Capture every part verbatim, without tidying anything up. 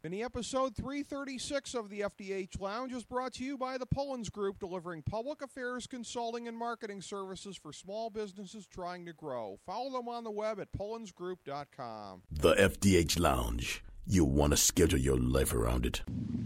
Mini episode three thirty-six of the F D H Lounge is brought to you by the Pullins Group, delivering public affairs consulting and marketing services for small businesses trying to grow. Follow them on the web at pullins group dot com. The F D H Lounge. You'll want to schedule your life around it.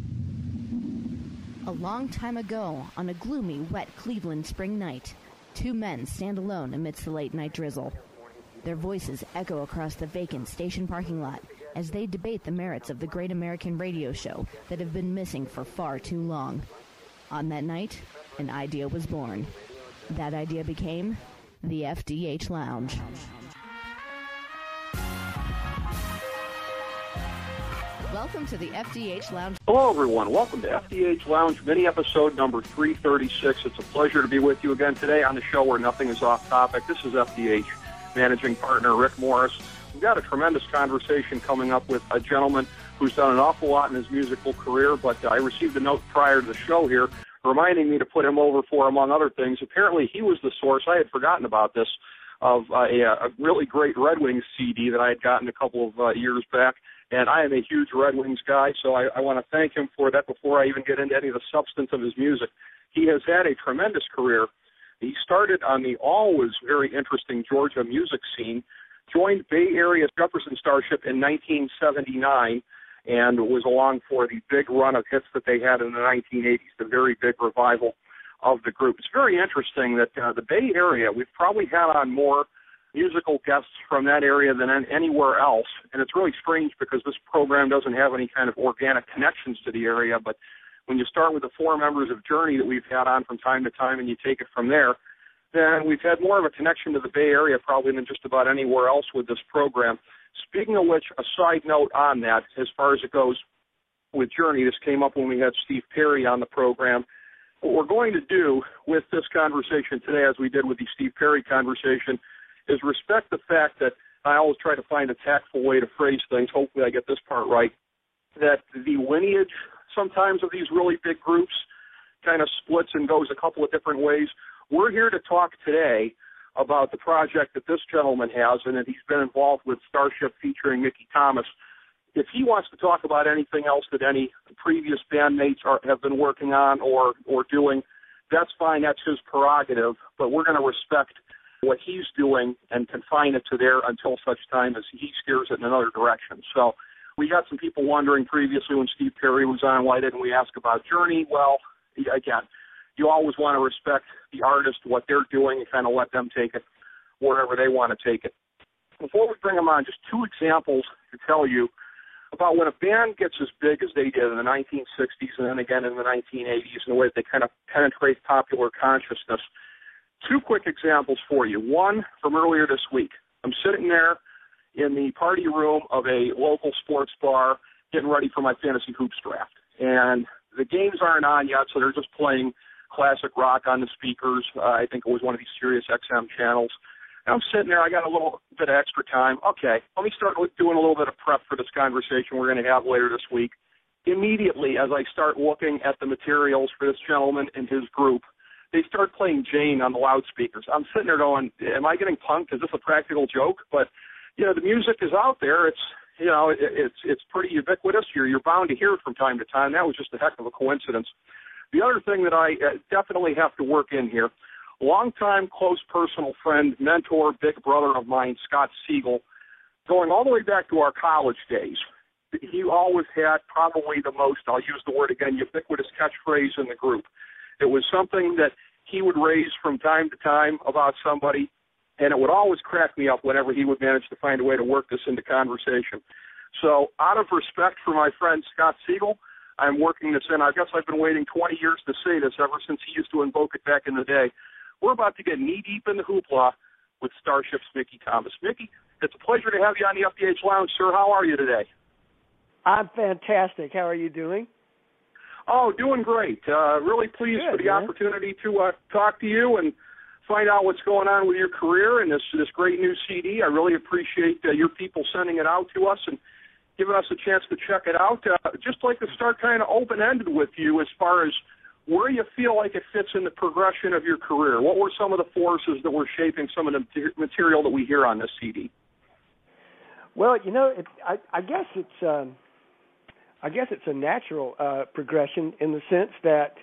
A long time ago, on a gloomy, wet Cleveland spring night, two men stand alone amidst the late-night drizzle. Their voices echo across the vacant station parking lot as they debate the merits of the great American radio show that have been missing for far too long. On that night, an idea was born. That idea became the F D H Lounge. Welcome to the F D H Lounge. Hello, everyone. Welcome to F D H Lounge mini episode number three thirty-six. It's a pleasure to be with you again today on the show where nothing is off topic. This is F D H managing partner Rick Morris. We've got a tremendous conversation coming up with a gentleman who's done an awful lot in his musical career, but I received a note prior to the show here reminding me to put him over for, among other things. Apparently, he was the source, I had forgotten about this, of uh, a, a really great Red Wings C D that I had gotten a couple of uh, years back. And I am a huge Red Wings guy, so I, I want to thank him for that before I even get into any of the substance of his music. He has had a tremendous career. He started on the always very interesting Georgia music scene, joined Bay Area Jefferson Starship in nineteen seventy-nine, and was along for the big run of hits that they had in the nineteen eighties, the very big revival of the group. It's very interesting that uh, the Bay Area, we've probably had on more musical guests from that area than anywhere else, and it's really strange because this program doesn't have any kind of organic connections to the area, but when you start with the four members of Journey that we've had on from time to time and you take it from there, then we've had more of a connection to the Bay Area probably than just about anywhere else with this program. Speaking of which, a side note on that, as far as it goes with Journey, this came up when we had Steve Perry on the program. What we're going to do with this conversation today, as we did with the Steve Perry conversation, is respect the fact that I always try to find a tactful way to phrase things. Hopefully I get this part right, that the lineage sometimes of these really big groups kind of splits and goes a couple of different ways. We're here to talk today about the project that this gentleman has, and that he's been involved with Starship featuring Mickey Thomas. If he wants to talk about anything else that any previous bandmates are, have been working on or, or doing, that's fine. That's his prerogative, but we're going to respect what he's doing and confine it to there until such time as he steers it in another direction. So we got some people wondering previously when Steve Perry was on, why didn't we ask about Journey? Well, again, you always want to respect the artist, what they're doing, and kind of let them take it wherever they want to take it. Before we bring them on, just two examples to tell you about when a band gets as big as they did in the nineteen sixties and then again in the nineteen eighties, and the way that they kind of penetrate popular consciousness. Two quick examples for you. One from earlier this week. I'm sitting there in the party room of a local sports bar getting ready for my fantasy hoops draft. And the games aren't on yet, so they're just playing classic rock on the speakers. Uh, I think it was one of these Sirius X M channels. And I'm sitting there. I got a little bit of extra time. Okay, let me start doing a little bit of prep for this conversation we're going to have later this week. Immediately, as I start looking at the materials for this gentleman and his group, they start playing Jane on the loudspeakers. I'm sitting there going, am I getting punked? Is this a practical joke? But, you know, the music is out there. It's, you know, it, it's it's pretty ubiquitous. You're, you're bound to hear it from time to time. That was just a heck of a coincidence. The other thing that I uh, definitely have to work in here, longtime close personal friend, mentor, big brother of mine, Scott Siegel, going all the way back to our college days. He always had probably the most, I'll use the word again, ubiquitous catchphrase in the group. It was something that he would raise from time to time about somebody, and it would always crack me up whenever he would manage to find a way to work this into conversation. So out of respect for my friend Scott Siegel, I'm working this in. I guess I've been waiting twenty years to say this ever since he used to invoke it back in the day. We're about to get knee-deep in the hoopla with Starship's Mickey Thomas. Mickey, it's a pleasure to have you on the F D H Lounge, sir. How are you today? I'm fantastic. How are you doing? Oh, doing great. Uh, really pleased Good, for the man. opportunity to uh, talk to you and find out what's going on with your career and this this great new C D. I really appreciate uh, your people sending it out to us and giving us a chance to check it out. Uh, just like to start kind of open-ended with you as far as where you feel like it fits in the progression of your career. What were some of the forces that were shaping some of the material that we hear on this C D? Well, you know, it, I, I guess it's um, I guess it's a natural uh, progression in the sense that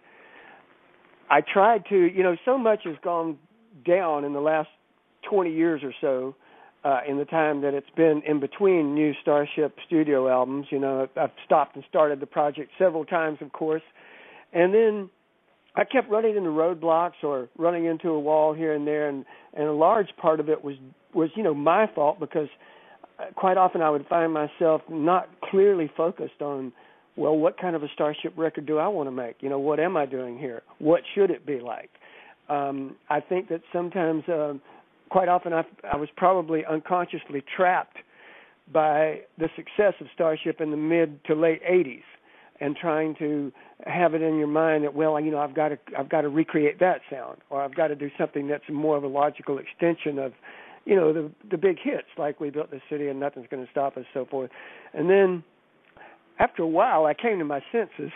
I tried to, you know, so much has gone down in the last twenty years or so uh, in the time that it's been in between new Starship studio albums. You know, I've stopped and started the project several times, of course, and then I kept running into roadblocks or running into a wall here and there, and, and a large part of it was, was, you know, my fault because quite often I would find myself not clearly focused on, well, what kind of a Starship record do I want to make? You know, what am I doing here? What should it be like? Um, I think that sometimes, uh, quite often, I, I was probably unconsciously trapped by the success of Starship in the mid to late eighties, and trying to have it in your mind that, well, you know, I've got to, I've got to recreate that sound, or I've got to do something that's more of a logical extension of, you know, the the big hits like We Built This City and Nothing's Going to Stop Us, so forth. And then after a while, I came to my senses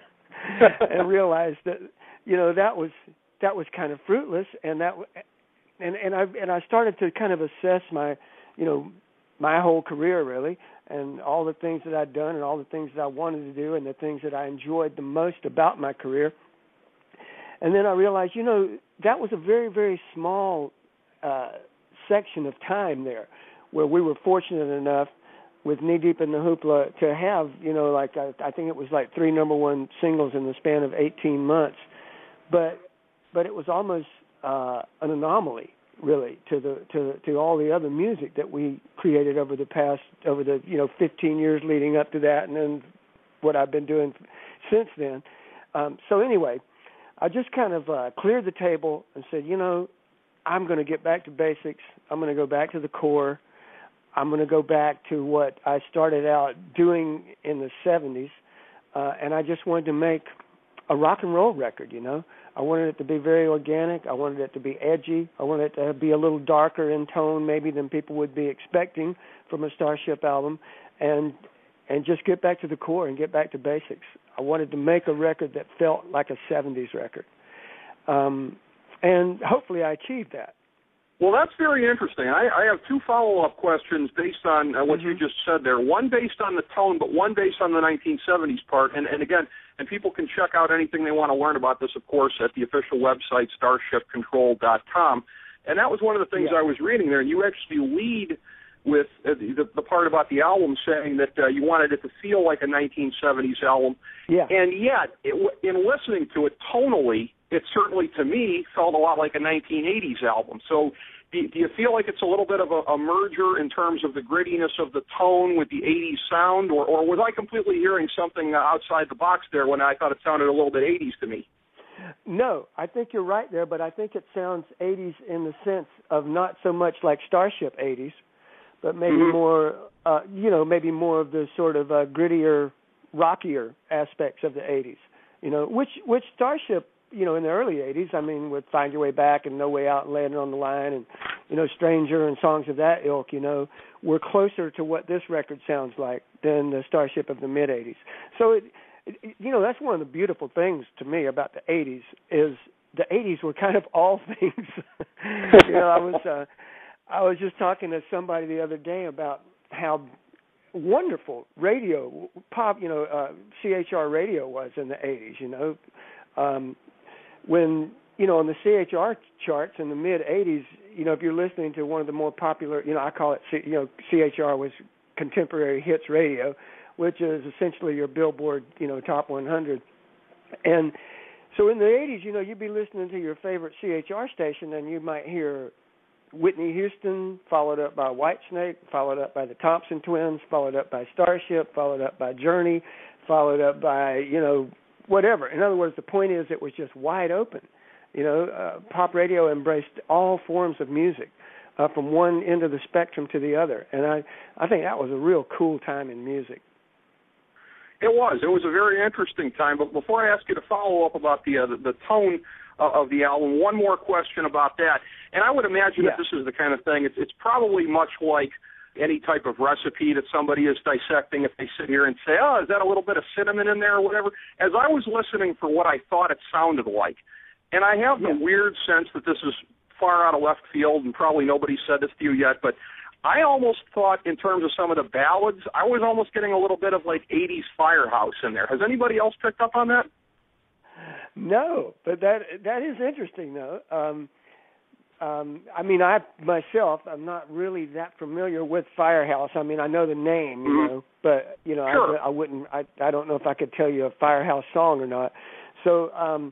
and realized that, you know, that was that was kind of fruitless, and that and and I and I started to kind of assess my, you know, my whole career really, and all the things that I'd done and all the things that I wanted to do and the things that I enjoyed the most about my career. And then I realized, you know, that was a very, very small uh, section of time there where we were fortunate enough with Knee Deep in the Hoopla to have, you know, like I, I think it was like three number one singles in the span of eighteen months. But but it was almost uh, an anomaly, really, to the to to all the other music that we created over the past over the you know fifteen years leading up to that, and then what I've been doing since then. Um, so anyway, I just kind of uh, cleared the table and said, you know, I'm going to get back to basics. I'm going to go back to the core. I'm going to go back to what I started out doing in the seventies, uh, and I just wanted to make a rock and roll record, you know. I wanted it to be very organic. I wanted it to be edgy. I wanted it to be a little darker in tone maybe than people would be expecting from a Starship album, and and just get back to the core and get back to basics. I wanted to make a record that felt like a seventies record, um, and hopefully I achieved that. Well, that's very interesting. I, I have two follow-up questions based on uh, what mm-hmm. you just said there. One based on the tone, but one based on the nineteen seventies part. And, and again, and people can check out anything they want to learn about this, of course, at the official website, starship control dot com. And that was one of the things yeah. I was reading there. And you actually lead with uh, the, the part about the album saying that uh, you wanted it to feel like a nineteen seventies album. Yeah. And yet, it, in listening to it tonally, it certainly, to me, felt a lot like a nineteen eighties album. So do, do you feel like it's a little bit of a, a merger in terms of the grittiness of the tone with the eighties sound, or, or was I completely hearing something outside the box there when I thought it sounded a little bit eighties to me? No, I think you're right there, but I think it sounds eighties in the sense of not so much like Starship eighties, but maybe mm-hmm. more, uh, you know, maybe more of the sort of uh, grittier, rockier aspects of the eighties, you know, which which Starship, you know, in the early eighties, I mean, with Find Your Way Back and No Way Out and Laying It on the Line and, you know, Stranger and songs of that ilk, you know, were closer to what this record sounds like than the Starship of the mid-eighties. So, it, it, you know, that's one of the beautiful things to me about the eighties is the eighties were kind of all things. you know, I was uh, I was just talking to somebody the other day about how wonderful radio, pop, you know, uh, C H R radio was in the eighties, you know. Um, when, you know, on the C H R charts in the mid-eighties, you know, if you're listening to one of the more popular, you know, I call it, C, you know, C H R was Contemporary Hits Radio, which is essentially your Billboard, you know, Top one hundred. And so in the eighties, you know, you'd be listening to your favorite C H R station and you might hear Whitney Houston, followed up by Whitesnake, followed up by the Thompson Twins, followed up by Starship, followed up by Journey, followed up by, you know, whatever. In other words, the point is it was just wide open. You know, uh, pop radio embraced all forms of music uh, from one end of the spectrum to the other. And I, I think that was a real cool time in music. It was. It was a very interesting time. But before I ask you to follow up about the uh, the, the tone uh, of the album, one more question about that. And I would imagine yeah. that this is the kind of thing, it's, it's probably much like any type of recipe that somebody is dissecting if they sit here and say, oh, is that a little bit of cinnamon in there or whatever? As I was listening for what I thought it sounded like, and I have the yeah. weird sense that this is far out of left field and probably nobody said this to you yet, but I almost thought in terms of some of the ballads, I was almost getting a little bit of like eighties Firehouse in there. Has anybody else picked up on that? No, but that that is interesting, though. Um, um, I mean, I myself, I'm not really that familiar with Firehouse. I mean, I know the name, you mm-hmm. know, but you know, sure. I, I wouldn't. I I don't know if I could tell you a Firehouse song or not. So, um,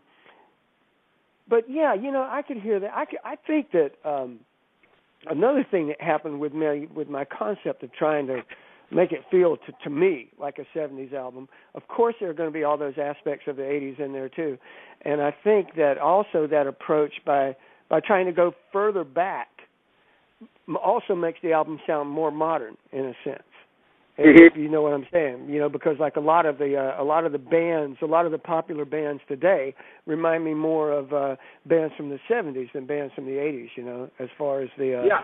but yeah, you know, I could hear that. I could, I think that um, another thing that happened with me with my concept of trying to make it feel to, to me like a seventies album. Of course, there are going to be all those aspects of the eighties in there too, and I think that also that approach by by trying to go further back also makes the album sound more modern in a sense. Mm-hmm. If you know what I'm saying, you know, because like a lot of the uh, a lot of the bands, a lot of the popular bands today remind me more of uh, bands from the seventies than bands from the eighties. You know, as far as the uh, yeah.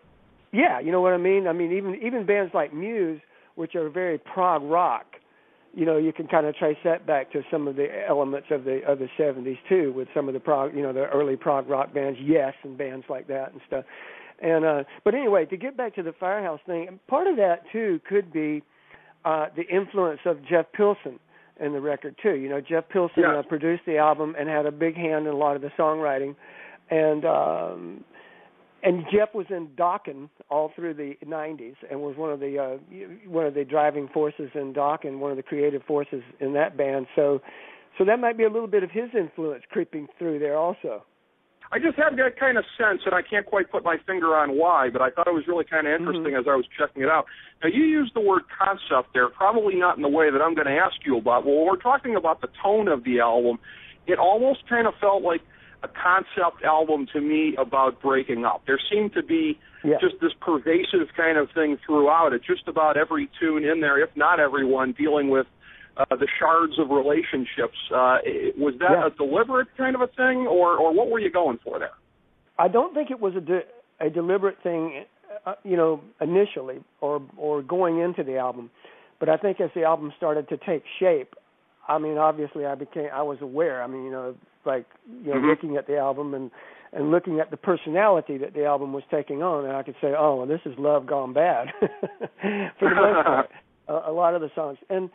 Yeah, you know what I mean? I mean, even even bands like Muse, which are very prog rock, you know, you can kind of trace that back to some of the elements of the of the seventies too, with some of the prog, you know, the early prog rock bands, Yes, and bands like that and stuff. And uh, but anyway, to get back to the Firehouse thing, part of that too could be uh, the influence of Jeff Pilson in the record too. You know, Jeff Pilson yeah. uh, produced the album and had a big hand in a lot of the songwriting, and. Um, And Jeff was in Dokken all through the nineties, and was one of the uh, one of the driving forces in Dokken, one of the creative forces in that band. So, so that might be a little bit of his influence creeping through there also. I just had that kind of sense, and I can't quite put my finger on why, but I thought it was really kind of interesting mm-hmm. as I was checking it out. Now, you used the word concept there, probably not in the way that I'm going to ask you about. Well, when we're talking about the tone of the album, it almost kind of felt like a concept album to me about breaking up. There seemed to be yeah. just this pervasive kind of thing throughout it, just about every tune in there, if not every one, dealing with uh, the shards of relationships. Uh, was that yeah. a deliberate kind of a thing, or, or what were you going for there? I don't think it was a, de- a deliberate thing, uh, you know, initially or or going into the album. But I think as the album started to take shape, I mean, obviously I became, I was aware, I mean, you know, like, you know, mm-hmm. looking at the album and, and looking at the personality that the album was taking on, and I could say, oh, well, this is love gone bad for the most part, a, a lot of the songs. And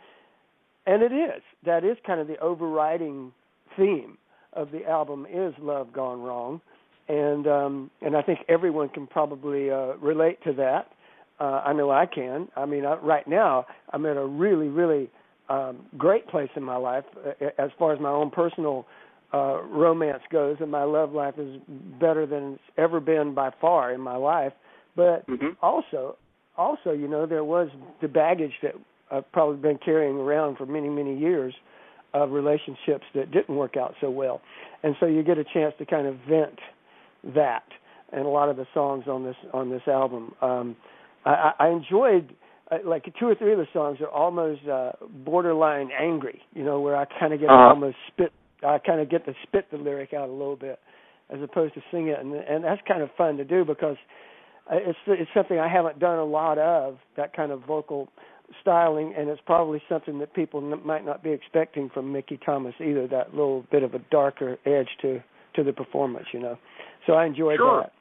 and it is. That is kind of the overriding theme of the album is love gone wrong. And um, and I think everyone can probably uh, relate to that. Uh, I know I can. I mean, I, right now I'm at a really, really um, great place in my life uh, as far as my own personal Uh, romance goes, and my love life is better than it's ever been by far in my life. But mm-hmm. also, also, you know, there was the baggage that I've probably been carrying around for many, many years of relationships that didn't work out so well. And so you get a chance to kind of vent that. And a lot of the songs on this on this album, um, I, I enjoyed. Uh, like two or three of the songs are almost uh, borderline angry. You know, where I kind of get uh-huh. almost spit. I kind of get to spit the lyric out a little bit as opposed to sing it, and, and that's kind of fun to do because it's it's something I haven't done a lot of, that kind of vocal styling, and it's probably something that people n- might not be expecting from Mickey Thomas either, that little bit of a darker edge to, to the performance, you know. So I enjoyed sure. that.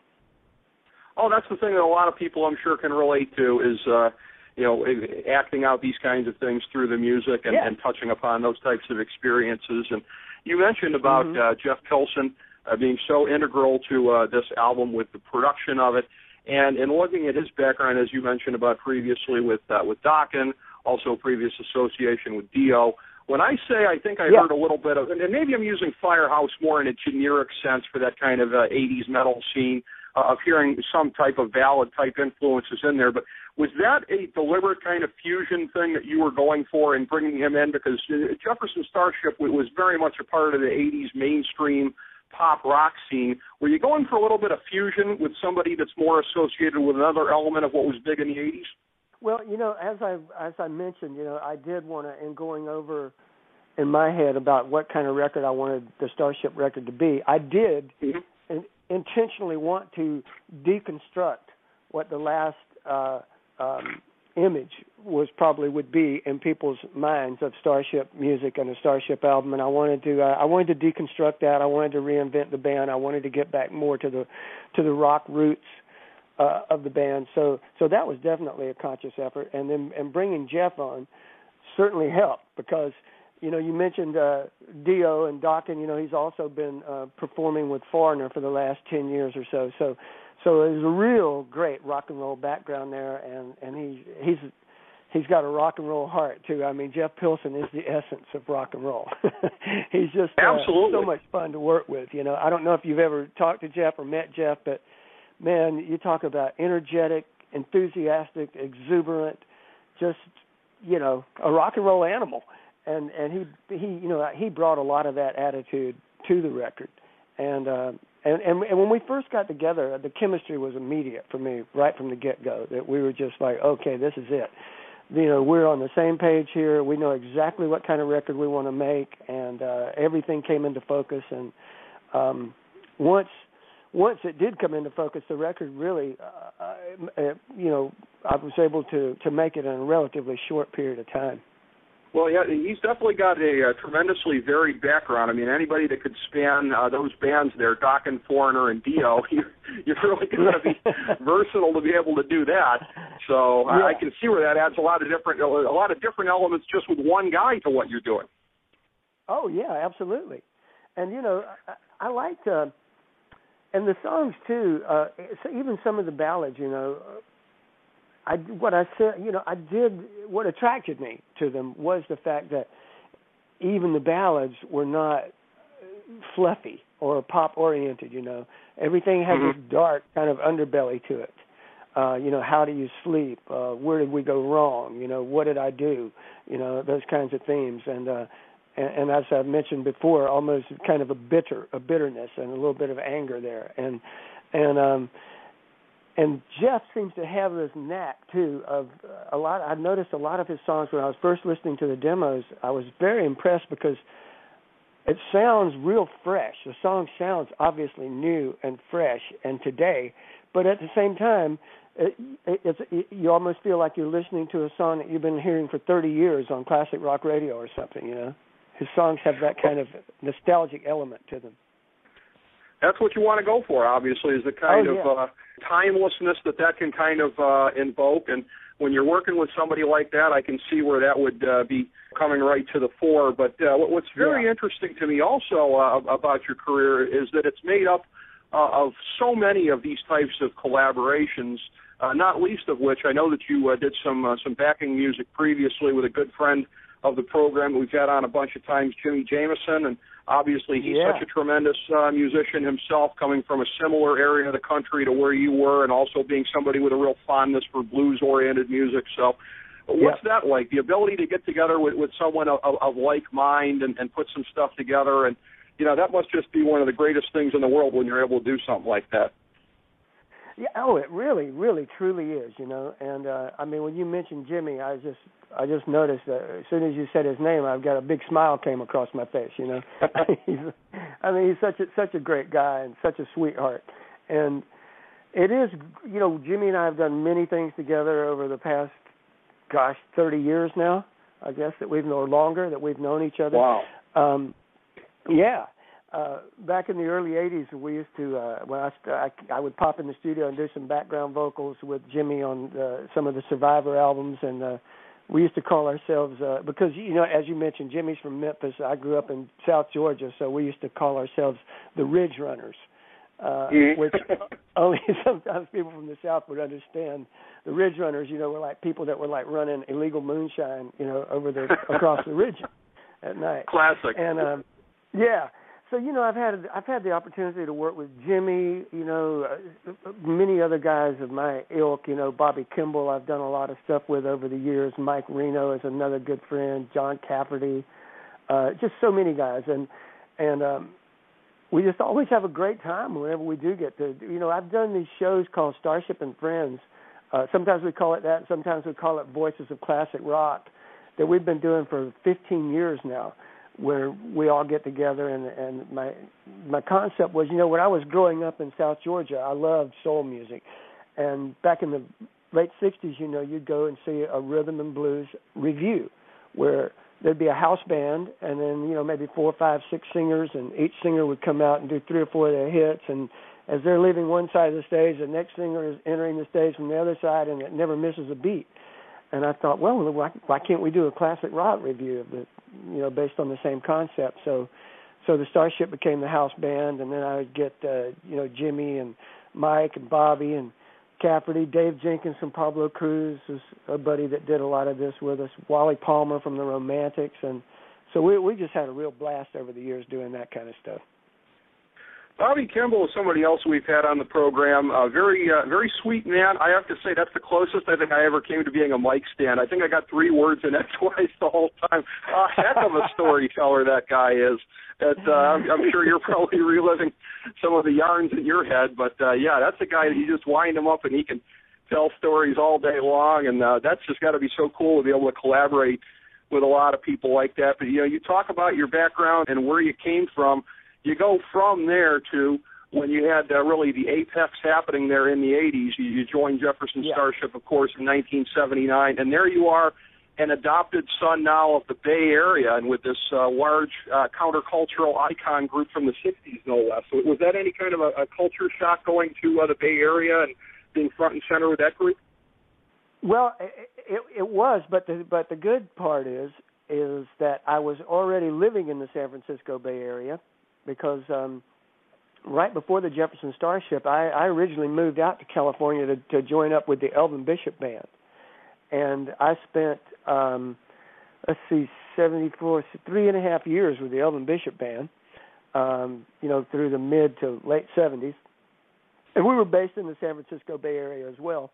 Oh, that's the thing that a lot of people I'm sure can relate to is, uh, you know, acting out these kinds of things through the music and, yeah. and touching upon those types of experiences. And you mentioned about mm-hmm. uh, Jeff Pilson uh, being so integral to uh, this album with the production of it, and in looking at his background, as you mentioned about previously with uh, with Dokken, also previous association with Dio. When I say I think I yeah. heard a little bit of, and maybe I'm using Firehouse more in a generic sense for that kind of uh, eighties metal scene, uh, of hearing some type of ballad-type influences in there, but was that a deliberate kind of fusion thing that you were going for in bringing him in? Because Jefferson Starship was very much a part of the eighties mainstream pop rock scene. Were you going for a little bit of fusion with somebody that's more associated with another element of what was big in the eighties? Well, you know, as I as I mentioned, you know, I did want to, in going over in my head about what kind of record I wanted the Starship record to be, I did mm-hmm. in, intentionally want to deconstruct what the last uh, um, image was probably would be in people's minds of Starship music and a Starship album, and I wanted to uh, I wanted to deconstruct that. I wanted to reinvent the band. I wanted to get back more to the to the rock roots uh, of the band. So so that was definitely a conscious effort. And then and bringing Jeff on certainly helped because, you know, you mentioned uh, Dio and Dokken. You know, he's also been uh, performing with Foreigner for the last ten years or so. So so there's a real great rock and roll background there, and, and he, he's he's got a rock and roll heart, too. I mean, Jeff Pilson is the essence of rock and roll. He's just uh, Absolutely. so much fun to work with. You know, I don't know if you've ever talked to Jeff or met Jeff, but, man, you talk about energetic, enthusiastic, exuberant, just, you know, a rock and roll animal. And and he, he you know, he brought a lot of that attitude to the record. And, uh, and, and, and when we first got together, the chemistry was immediate for me right from the get-go, that we were just like, okay, this is it. You know, we're on the same page here. We know exactly what kind of record we want to make, and uh, everything came into focus. And um, once once it did come into focus, the record really, uh, uh, you know, I was able to, to make it in a relatively short period of time. Well, yeah, he's definitely got a, a tremendously varied background. I mean, anybody that could span uh, those bands there, Dokken, Foreigner, and Dio, you, you're really going to be versatile to be able to do that. So yeah. I, I can see where that adds a lot of different a lot of different elements just with one guy to what you're doing. Oh yeah, absolutely. And you know, I, I liked uh, and the songs too. Uh, so even some of the ballads, you know. I, what I said, you know, I did, what attracted me to them was the fact that even the ballads were not fluffy or pop-oriented, you know. Everything had mm-hmm. this dark kind of underbelly to it. Uh, you know, how do you sleep? Uh, where did we go wrong? You know, what did I do? You know, those kinds of themes. And, uh, and, and as I've mentioned before, almost kind of a bitter, a bitterness and a little bit of anger there. And, and, um, And Jeff seems to have this knack, too, of a lot. I noticed a lot of his songs when I was first listening to the demos. I was very impressed because it sounds real fresh. The song sounds obviously new and fresh and today, but at the same time, it, it, it's, it, you almost feel like you're listening to a song that you've been hearing for thirty years on classic rock radio or something, you know. His songs have that kind of nostalgic element to them. That's what you want to go for, obviously, is the kind oh, yeah. of uh, timelessness that that can kind of uh, invoke. And when you're working with somebody like that, I can see where that would uh, be coming right to the fore. But uh, what's very yeah. interesting to me also uh, about your career is that it's made up uh, of so many of these types of collaborations, uh, not least of which I know that you uh, did some uh, some backing music previously with a good friend of the program we've had on a bunch of times, Jimmy Jamison, and obviously he's yeah. such a tremendous uh, musician himself, coming from a similar area of the country to where you were, and also being somebody with a real fondness for blues-oriented music. So what's yeah. that like, the ability to get together with, with someone of, of like mind and, and put some stuff together? And, you know, that must just be one of the greatest things in the world when you're able to do something like that. Yeah, oh, it really, really, truly is, you know. And, uh, I mean, when you mentioned Jimmy, I just I just noticed that as soon as you said his name, I've got a big smile came across my face, you know. he's, I mean, he's such a, such a great guy and such a sweetheart. And it is, you know, Jimmy and I have done many things together over the past, gosh, thirty years now, I guess, that we've known longer, that we've known each other. Wow. Um, yeah. Uh, back in the early eighties, we used to, uh, when I, I, I would pop in the studio and do some background vocals with Jimmy on uh, some of the Survivor albums, and uh, we used to call ourselves, uh, because, you know, as you mentioned, Jimmy's from Memphis. I grew up in South Georgia, so we used to call ourselves the Ridge Runners, uh, mm-hmm. which only sometimes people from the South would understand. The Ridge Runners, you know, were like people that were like running illegal moonshine, you know, over the across the ridge at night. Classic. And, um, yeah. So, you know, I've had I've had the opportunity to work with Jimmy, you know, uh, many other guys of my ilk, you know, Bobby Kimball I've done a lot of stuff with over the years. Mike Reno is another good friend, John Cafferty, uh, just so many guys. And and um, we just always have a great time whenever we do get to, you know, I've done these shows called Starship and Friends. Uh, sometimes we call it that, sometimes we call it Voices of Classic Rock, that we've been doing for fifteen years now, where we all get together, and, and my my concept was, you know, when I was growing up in South Georgia, I loved soul music. And back in the late sixties, you know, you'd go and see a rhythm and blues review where there'd be a house band and then, you know, maybe four, five, six singers, and each singer would come out and do three or four of their hits, and, as they're leaving one side of the stage, the next singer is entering the stage from the other side, and it never misses a beat. And I thought, well, why, why can't we do a classic rock review of the, you know, based on the same concept? So, so the Starship became the house band, and then I would get, uh, you know, Jimmy and Mike and Bobby and Cafferty, Dave Jenkins from Pablo Cruz is a buddy that did a lot of this with us, Wally Palmer from the Romantics, and so we we just had a real blast over the years doing that kind of stuff. Bobby Kimball is somebody else we've had on the program. A uh, very, uh, very sweet man. I have to say that's the closest I think I ever came to being a mic stand. I think I got three words in edgewise the whole time. A heck of a storyteller that guy is. That uh, I'm, I'm sure you're probably reliving some of the yarns in your head, but uh, yeah, that's a guy that you just wind him up and he can tell stories all day long, and uh, that's just got to be so cool to be able to collaborate with a lot of people like that. But you know, you talk about your background and where you came from. You go from there to when you had uh, really the apex happening there in the eighties. You, you joined Jefferson yeah. Starship, of course, in nineteen seventy-nine, and there you are, an adopted son now of the Bay Area, and with this uh, large uh, countercultural icon group from the sixties, no less. So was that any kind of a, a culture shock going to uh, the Bay Area and being front and center with that group? Well, it, it, it was, but the but the good part is is that I was already living in the San Francisco Bay Area. Because um, right before the Jefferson Starship, I, I originally moved out to California to, to join up with the Elvin Bishop Band. And I spent, um, let's see, seventy-four, three and a half years with the Elvin Bishop Band, um, you know, through the mid to late seventies. And we were based in the San Francisco Bay Area as well.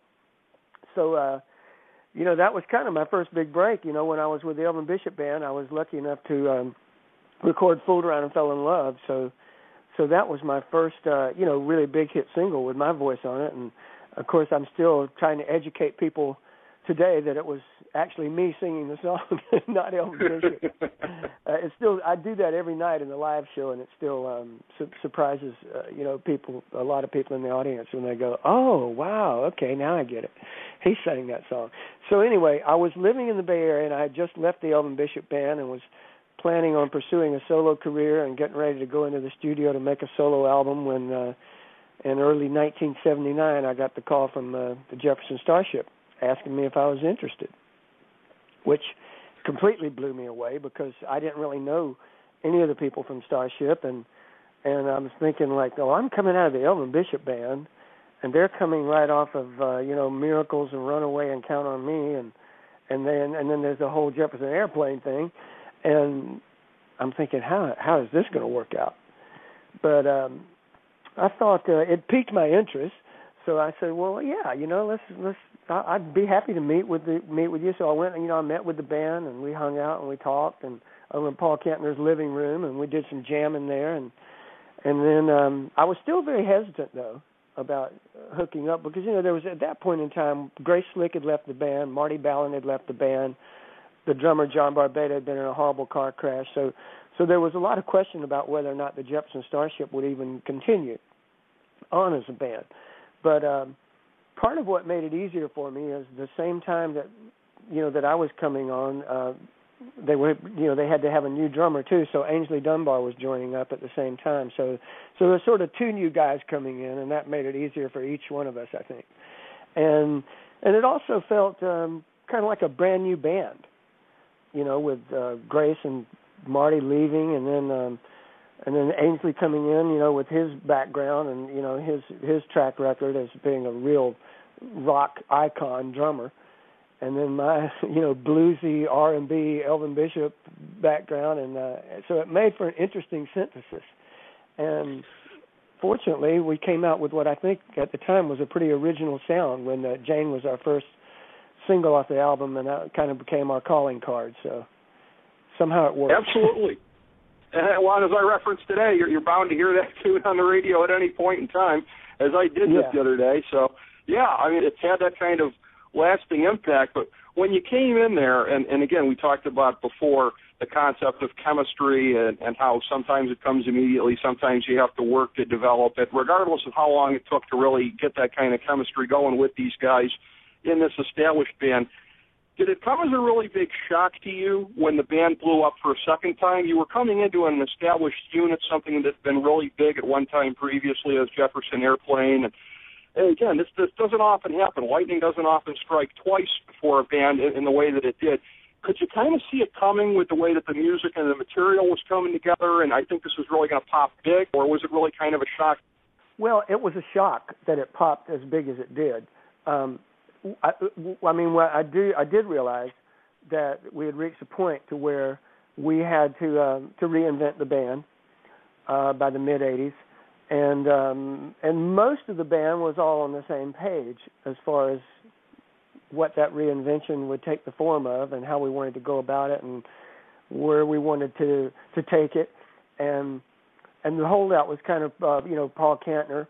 So, uh, you know, that was kind of my first big break. You know, when I was with the Elvin Bishop Band, I was lucky enough to um, record Fooled Around and Fell in Love. So so that was my first, uh, you know, really big hit single with my voice on it. And, of course, I'm still trying to educate people today that it was actually me singing the song, not Elvin Bishop. uh, it's still, I do that every night in the live show, and it still um, su- surprises, uh, you know, people, a lot of people in the audience when they go, oh, wow, okay, now I get it. He sang that song. So anyway, I was living in the Bay Area, and I had just left the Elvin Bishop Band and was planning on pursuing a solo career and getting ready to go into the studio to make a solo album when uh, in early nineteen seventy-nine I got the call from uh, the Jefferson Starship asking me if I was interested, which completely blew me away because I didn't really know any of the people from Starship, and and I was thinking like, oh, I'm coming out of the Elvin Bishop Band, and they're coming right off of uh, you know, Miracles and Runaway and Count on Me, and and then and then there's the whole Jefferson Airplane thing. And I'm thinking, how how is this going to work out? But um, I thought uh, it piqued my interest, so I said, well, yeah, you know, let's let's. I'd be happy to meet with the meet with you. So I went, you know, I met with the band and we hung out and we talked, and over in Paul Kentner's living room, and we did some jamming there, and and then um, I was still very hesitant though about hooking up because you know there was at that point in time Grace Slick had left the band, Marty Ballin had left the band. The drummer, John Barbetta, had been in a horrible car crash. So so there was a lot of question about whether or not the Jefferson Starship would even continue on as a band. But um, part of what made it easier for me is the same time that, you know, that I was coming on, uh, they were, you know, they had to have a new drummer too. So Ainsley Dunbar was joining up at the same time. So so there were sort of two new guys coming in, and that made it easier for each one of us, I think. And, and it also felt um, kind of like a brand new band. You know, with uh, Grace and Marty leaving, and then um, and then Ainsley coming in, you know, with his background and you know his his track record as being a real rock icon drummer, and then my you know bluesy R and B Elvin Bishop background, and uh, so it made for an interesting synthesis. And fortunately, we came out with what I think at the time was a pretty original sound when uh, Jane was our first single off the album, and that kind of became our calling card. So somehow it worked. Absolutely. And well, as I referenced today, you're, you're bound to hear that tune on the radio at any point in time, as I did yeah. just the other day. So, yeah, I mean, it's had that kind of lasting impact. But when you came in there, and, and again, we talked about before the concept of chemistry and, and how sometimes it comes immediately, sometimes you have to work to develop it, regardless of how long it took to really get that kind of chemistry going with these guys in this established band. Did it come as a really big shock to you when the band blew up for a second time? You were coming into an established unit, something that's been really big at one time previously as Jefferson Airplane. And, and again, this, this doesn't often happen. Lightning doesn't often strike twice for a band in, in the way that it did. Could you kind of see it coming with the way that the music and the material was coming together, and I think this was really going to pop big, or was it really kind of a shock? Well, it was a shock that it popped as big as it did. Um, I, I mean, what I do, I did realize that we had reached a point to where we had to um, to reinvent the band uh, by the mid eighties, and um, and most of the band was all on the same page as far as what that reinvention would take the form of, and how we wanted to go about it, and where we wanted to to take it, and and the holdout was kind of uh, you know Paul Kantner.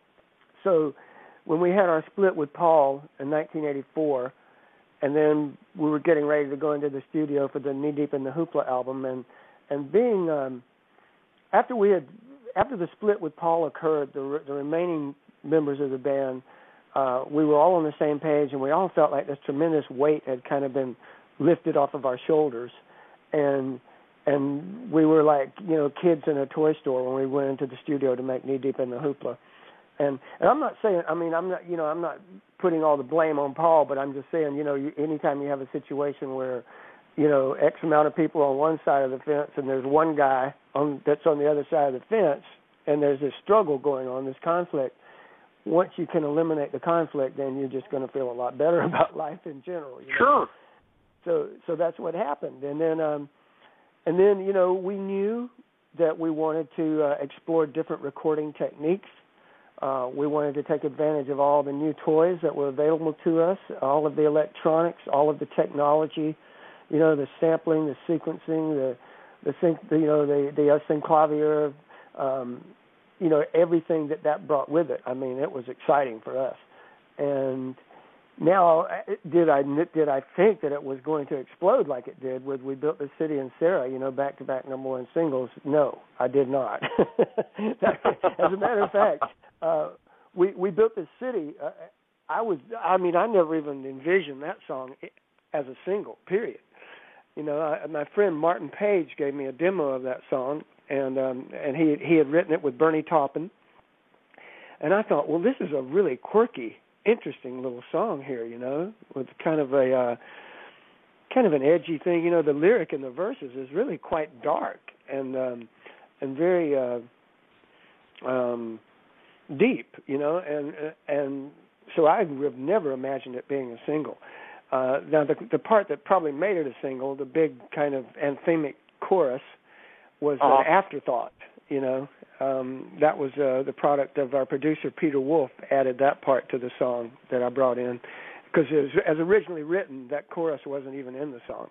So when we had our split with Paul in nineteen eighty-four, and then we were getting ready to go into the studio for the Knee Deep in the Hoopla album, and and being um, after we had after the split with Paul occurred, the, the remaining members of the band, uh, we were all on the same page, and we all felt like this tremendous weight had kind of been lifted off of our shoulders, and and we were like you know kids in a toy store when we went into the studio to make Knee Deep in the Hoopla. And and I'm not saying, I mean, I'm not, you know, I'm not putting all the blame on Paul, but I'm just saying, you know, you, anytime you have a situation where, you know, X amount of people on one side of the fence and there's one guy on that's on the other side of the fence, and there's this struggle going on, this conflict, once you can eliminate the conflict, then you're just going to feel a lot better about life in general. You know? Sure. So so that's what happened. And then, um, and then, you know, we knew that we wanted to uh, explore different recording techniques. Uh, we wanted to take advantage of all the new toys that were available to us, all of the electronics, all of the technology, you know, the sampling, the sequencing, the the, sync, the you know the the uh, synclavier, um, you know, everything that that brought with it. I mean, it was exciting for us. And now, did I did I think that it was going to explode like it did with We Built the City and Sarah, you know, back to back number one singles? No, I did not. As a matter of fact. Uh, we we built this city. Uh, I was, I mean, I never even envisioned that song as a single. Period. You know, I, my friend Martin Page gave me a demo of that song, and um, and he he had written it with Bernie Taupin, and I thought, well, this is a really quirky, interesting little song here. You know, with kind of a uh, kind of an edgy thing. You know, the lyric in the verses is really quite dark and um, and very. Uh, um, deep, you know, and and so I would have never imagined it being a single. Uh, now, the the part that probably made it a single, the big kind of anthemic chorus, was uh-huh. an afterthought, you know. Um, that was uh, the product of our producer, Peter Wolf, added that part to the song that I brought in, because as originally written, that chorus wasn't even in the song.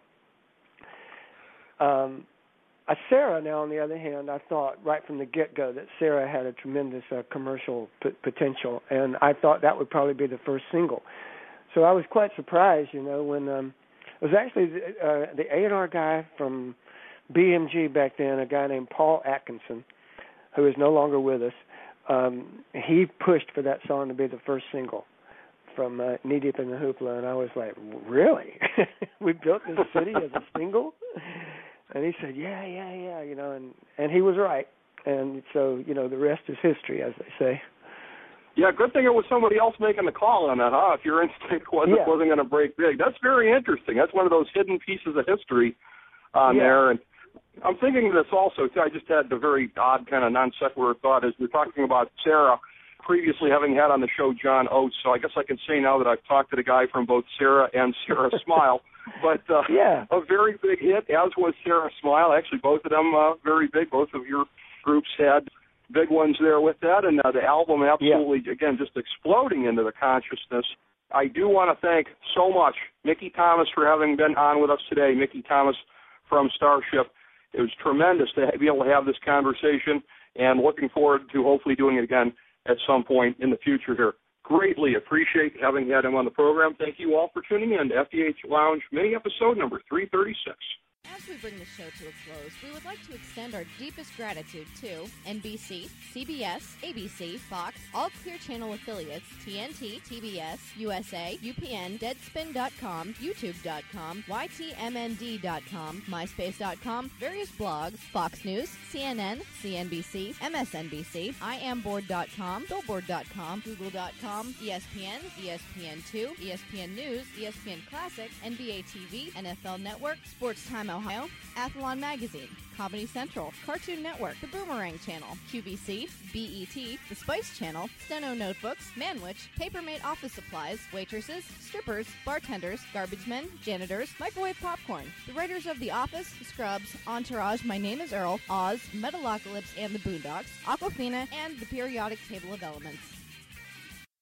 Um Uh, Sarah, now, on the other hand, I thought right from the get-go that Sarah had a tremendous uh, commercial p- potential, and I thought that would probably be the first single. So I was quite surprised, you know, when um, it was actually the, uh, the A and R guy from B M G back then, a guy named Paul Atkinson, who is no longer with us. Um, he pushed for that song to be the first single from uh, Knee Deep in the Hoopla, and I was like, really? We built this city as a single? And he said, yeah, yeah, yeah, you know, and, and he was right. And so, you know, the rest is history, as they say. Yeah, good thing it was somebody else making the call on that, huh? If your instinct wasn't, yeah. wasn't going to break big. That's very interesting. That's one of those hidden pieces of history on yeah. there. And I'm thinking this also, too. I just had the very odd kind of non sequitur thought as we're talking about Sarah, previously having had on the show John Oates. So I guess I can say now that I've talked to the guy from both Sarah and Sarah Smile. But uh, yeah. a very big hit, as was Sarah Smile. Actually, both of them uh, very big. Both of your groups had big ones there with that. And uh, the album absolutely, yeah. again, just exploding into the consciousness. I do want to thank so much Mickey Thomas for having been on with us today. Mickey Thomas from Starship. It was tremendous to be able to have this conversation, and looking forward to hopefully doing it again at some point in the future here. Greatly appreciate having had him on the program. Thank you all for tuning in to F D H Lounge mini episode number three thirty-six. As we bring the show to a close, we would like to extend our deepest gratitude to N B C, C B S, A B C, Fox, all Clear Channel affiliates, T N T, T B S, U S A, U P N, Deadspin dot com, YouTube dot com, Y T M N D dot com, MySpace dot com, various blogs, Fox News, C N N, C N B C, M S N B C, I am board dot com, Billboard dot com, Google dot com, E S P N, E S P N two, E S P N News, E S P N Classic, N B A T V, N F L Network, Sports Time Ohio, Athlon Magazine, Comedy Central, Cartoon Network, The Boomerang Channel, Q V C, B E T, The Spice Channel, Steno Notebooks, Manwich, Papermate Office Supplies, waitresses, strippers, bartenders, garbage men, janitors, microwave popcorn, the writers of The Office, Scrubs, Entourage, My Name is Earl, Oz, Metalocalypse and the Boondocks, Aquafina, and the Periodic Table of Elements.